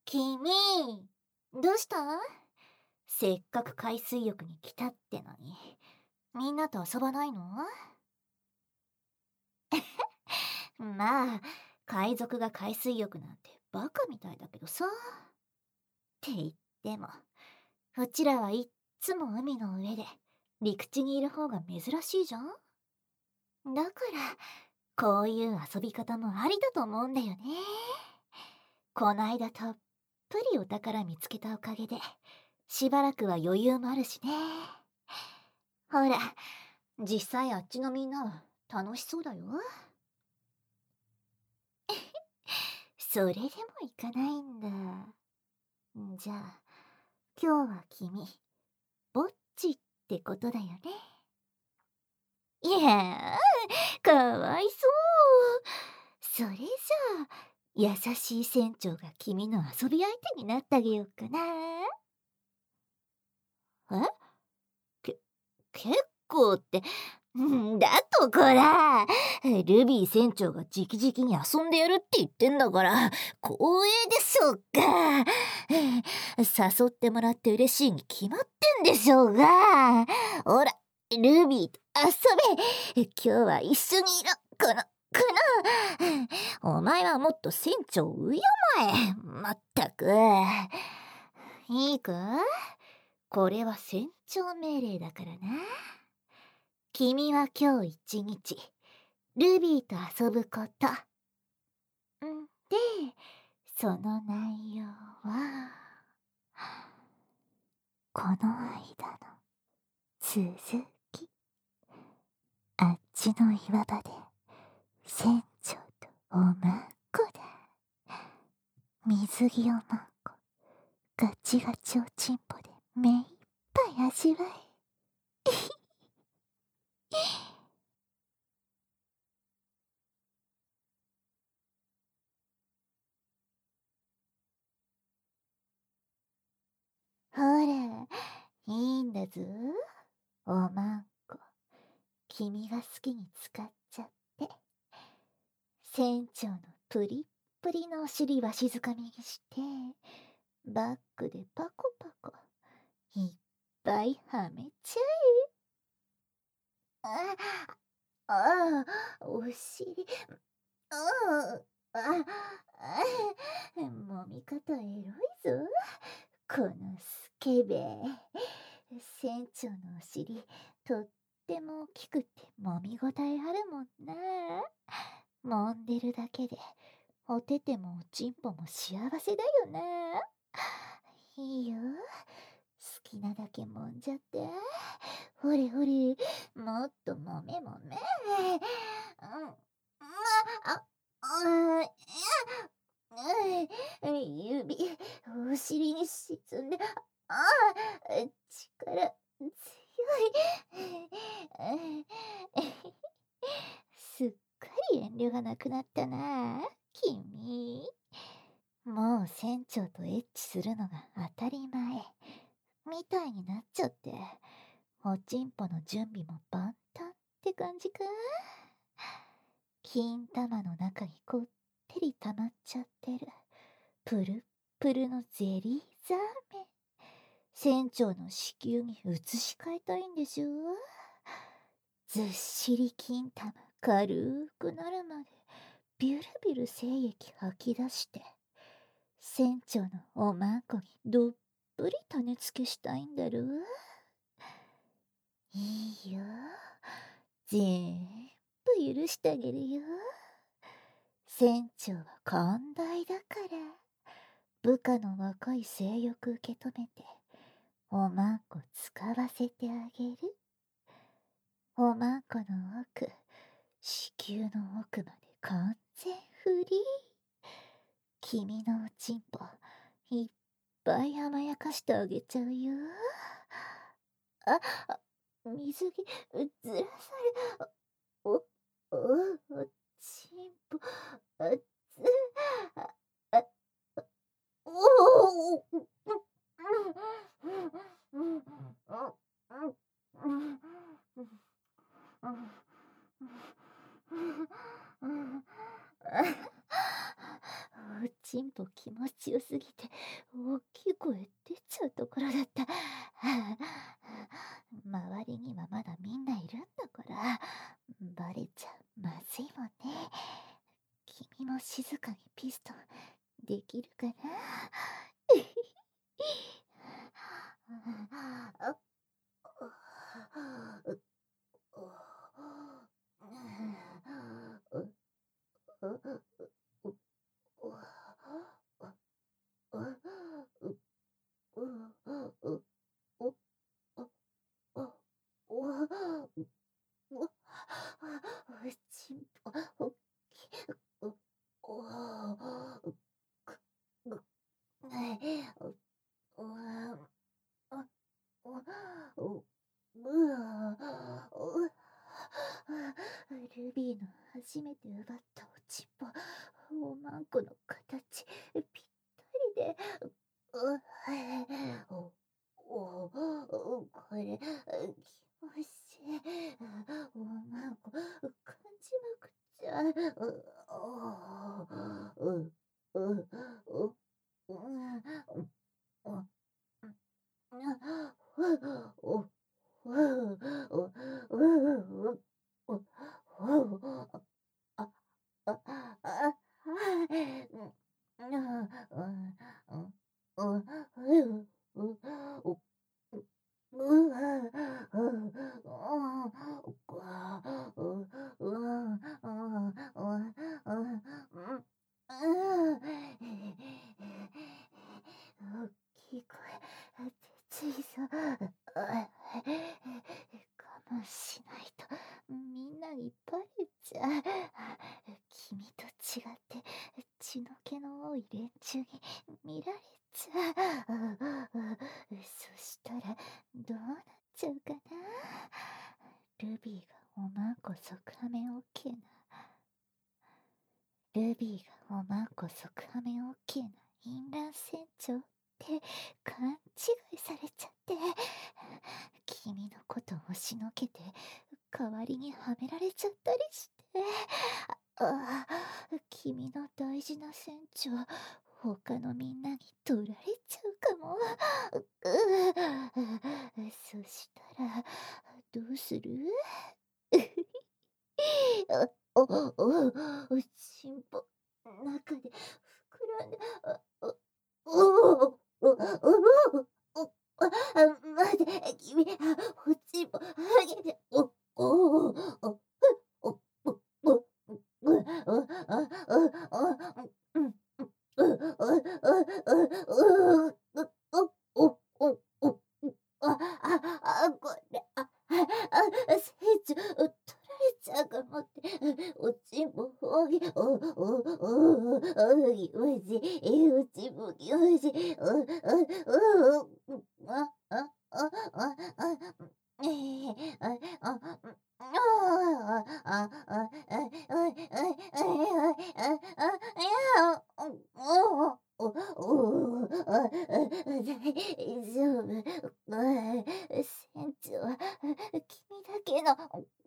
君、どうした？せっかく海水浴に来たってのに、みんなと遊ばないの？まあ、海賊が海水浴なんてバカみたいだけどさ。って言っても、うちらはいっつも海の上で陸地にいる方が珍しいじゃん。だから、こういう遊び方もありだと思うんだよね。こないだたっぷりお宝見つけたおかげで、しばらくは余裕もあるしね。ほら、実際あっちのみんなは楽しそうだよ。それでも行かないんだ。じゃあ、今日は君、ぼっちってことだよね。いやー、かわいそう。それじゃあ、優しい船長が君の遊び相手になってあげようかな。えけ、結構って、だとこら、ルビー船長が直々に遊んでやるって言ってんだから、光栄でしょうが。誘ってもらって嬉しいに決まってんでしょうが。ほら、ルビーと遊べ。今日は一緒にいろ。お前はもっと船長を敬え。まったく。いいか？これは船長命令だからな。君は今日一日、ルビーと遊ぶこと。で、その内容は、この間の続き。あっちの岩場で、船長とおまんこだ。水着をまんこ、ガチガチおちんぽで目いっぱい味わえ。ほら、いいんだぞ。おまんこ、君が好きに使っちゃって。船長のプリップリのお尻わしづかみにして、バックでパコパコ、いっぱいはめちゃえ。ああ、お尻、ああ、もみ方エロいぞ。このスケベ。船長のお尻、とっても大きくて揉みごたえあるもんな。揉んでるだけで、おててもおちんぽも幸せだよな。いいよ。好きなだけ揉んじゃって。ほれほれ、もっと揉め揉め。あ、指、お尻に沈んで、力強い。すっかり遠慮がなくなったな、君。もう船長とエッチするのが当たり前、みたいになっちゃって、おちんぽの準備も万端って感じか。金玉の中にこってり溜まっちゃってる、プルップルのゼリーザーメン。船長の子宮に移し替えたいんでしょ。ずっしり金玉軽くなるまでビュルビュル精液吐き出して、船長のおまんこにどっぷり種付けしたいんだろう。いいよ、全部許してあげるよ。船長は寛大だから、部下の若い性欲受け止めて、おまんこ使わせてあげる。おまんこの奥、子宮の奥まで完全フリー。君のおちんぽ、いっぱい甘やかしてあげちゃうよ。水着、ずらされ、お、お、おちんぽ、つ、あ、あ、おお、 ちんぽ気持ちよすぎて大きい声出ちゃうところだった。周りにはまだみんないるんだからバレちゃまずいもんね。君も静かにピストンできるかな？ちんぽおっきおおぐおおおルビーの初めて奪ったおちんぽ、おまんこの形ぴったりで、おこれ気持ちいい。おまんこ感じまくっちゃう。大きい声出ちいさ。我慢しないとみんなにバレちゃう。君と違って血の気の多い連中に見られちゃう。そしたらどうなっちゃうかな。ルビーがおまんこ即ハメ OK な。ルビーがおまんこ即ハメ OK な淫乱船長って勘違いされちゃって、君のこと押しのけて代わりにはめられちゃったりして、君の大事な船長他のみんなに取られちゃうかも。そしたらどうする？おちんぽ中で膨らんで、待て、君、おちんぽあげて、これ、船長、取られちゃうかもって、おちんぽおぎ、ぎむし、おちんぽぎむし、大丈夫。船長は君だけの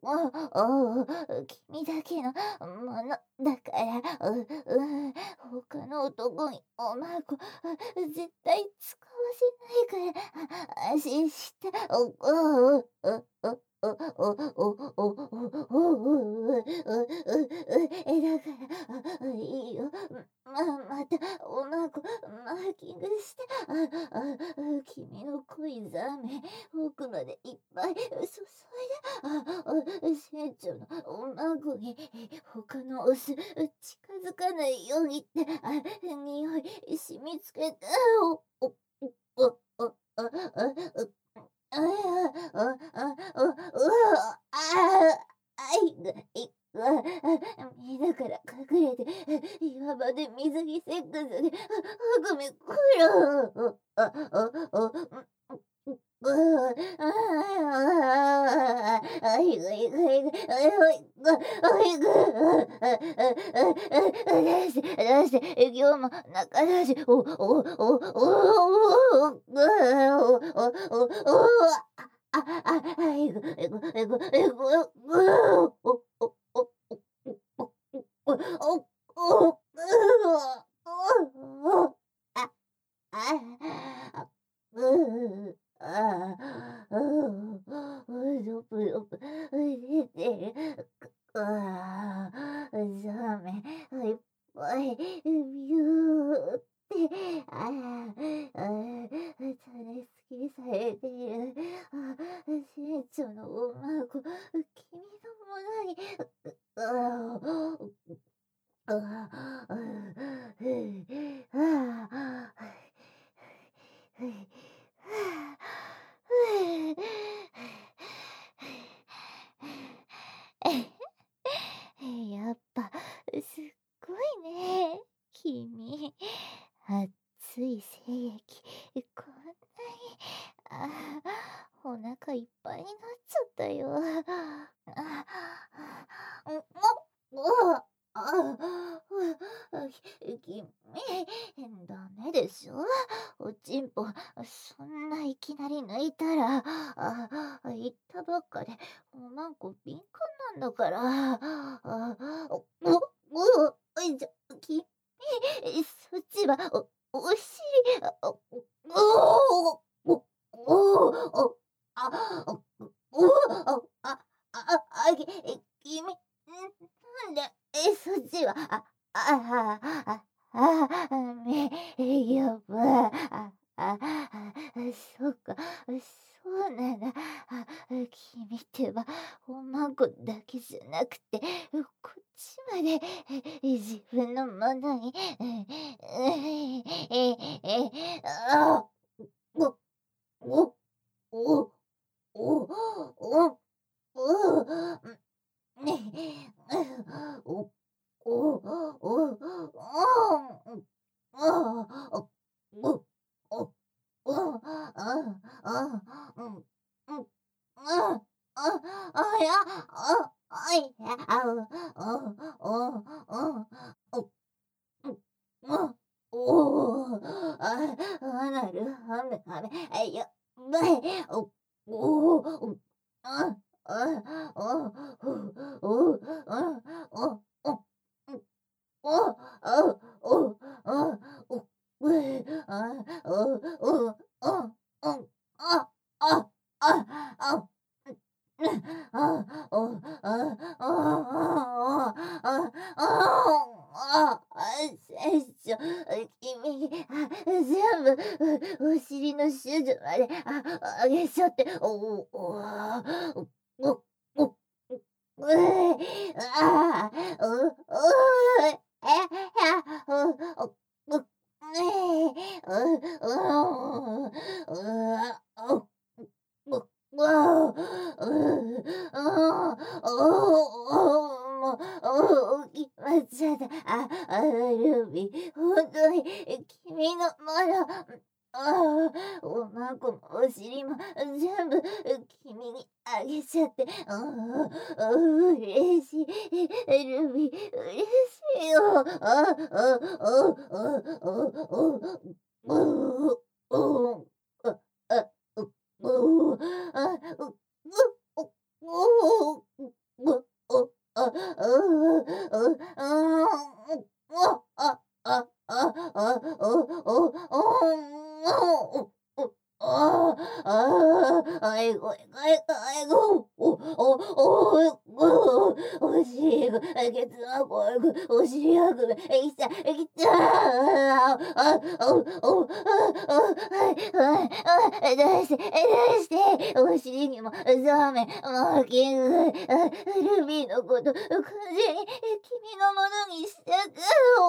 君だけのものだから、他の男におまんこ絶対使わせないから安心して。だからいいよ。またおまんこマーキングして、君の濃いザーメン奥までいっぱい注いで、船長のおまんこに他のオス近づかないようにって、匂い染みつけて、だから隠れて岩場で水着セックスでグミくる。今日も仲良し。 ビューって、種付けされている、船長の女の子、君のものに、ああ、ああ、やっぱ、すっごいね。君、熱い精液、こんなに、お腹いっぱいになっちゃったよ。あ、お君、ダメでしょ。おちんぽ、そんないきなり抜いたら、言ったばっかで、マンコ敏感なんだから。じゃ、君、そっちは、お尻、おおおおあ、君、なんで、そっちは、ああああ、やば、そうか、そうなんだ。君ってば、おまんこだけじゃなくて、こっちまで、自分のものに、ああ、お、お、お、お、お、ねお、お、お、お、お、なるはめ、やばい、あ、おおおおおおうえあおおおおあああああお船長、君、全部、お尻の処女まで、あげちゃって、お、お、うえ、ああ、え、や、もう、決まっちゃった。ルビー、ほんとに君のもの。おまんこもお尻も全部君にあげちゃって、嬉しい、ルビー、嬉しいよ。お尻が、ケツがこぐ、お尻がくる、きた、きた、出して、出して、お尻にも、ザーメン、マーキング、ルビーのこと、完全に君のものにしたか、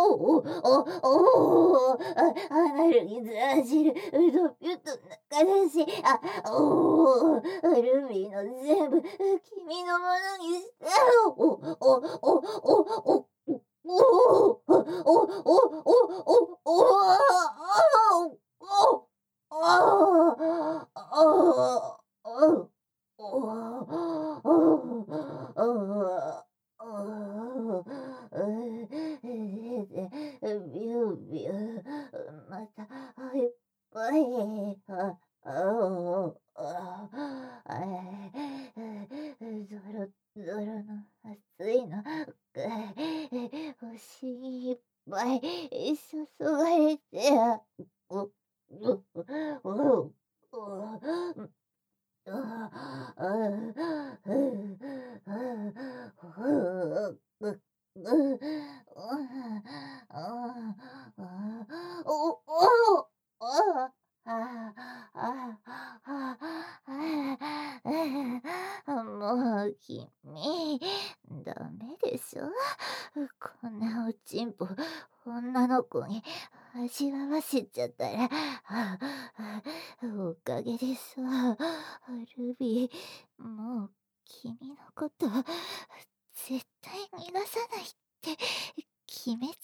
アナルにずじる、ドピュッと中出し、ルビーの全部、君のものにした、ビュービュー、またいっぱい、ゾロゾロの熱いの、星いっぱい注がれて、お、お、お、お、 んなおちんぽ女の子に味わわせちゃったら、おかげでさ、ルビー、もう君のこと絶対逃がさないって決め